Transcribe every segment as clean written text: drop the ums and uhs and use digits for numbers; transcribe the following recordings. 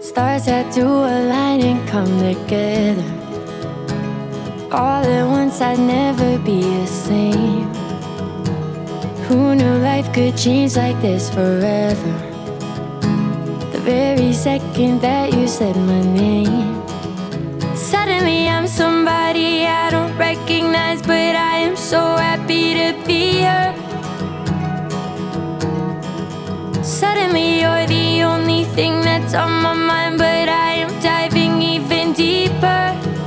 Stars had to align and come together. All at once I'd never be the same. Who knew life could change like this forever? The very second that you said my name, suddenly I'm somebody I don't recognize, but I am so happy to be her. Suddenly you're the only thing that's on my mind, but I am diving even deeper,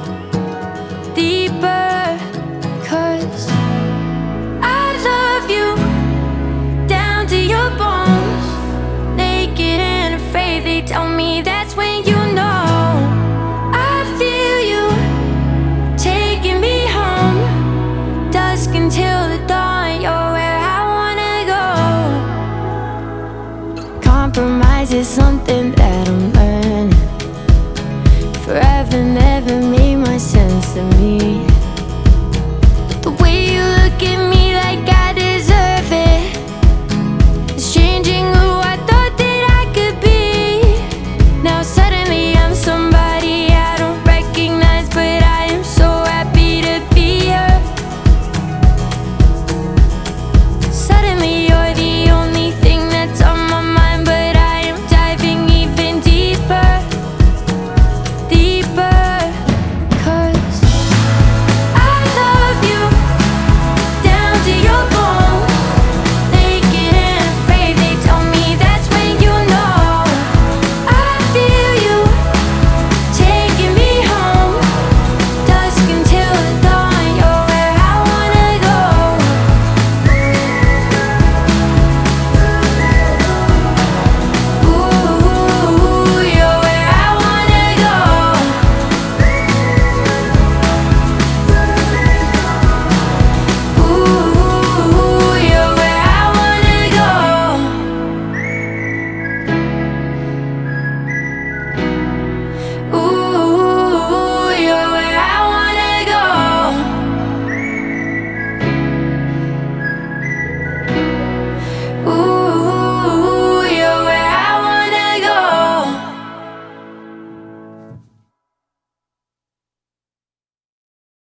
deeper. 'Cause I love you down to your bones. Naked and afraid, they tell me that's when you know. I feel you taking me home, dusk until the dawn. You're where I wanna go. Compromise is something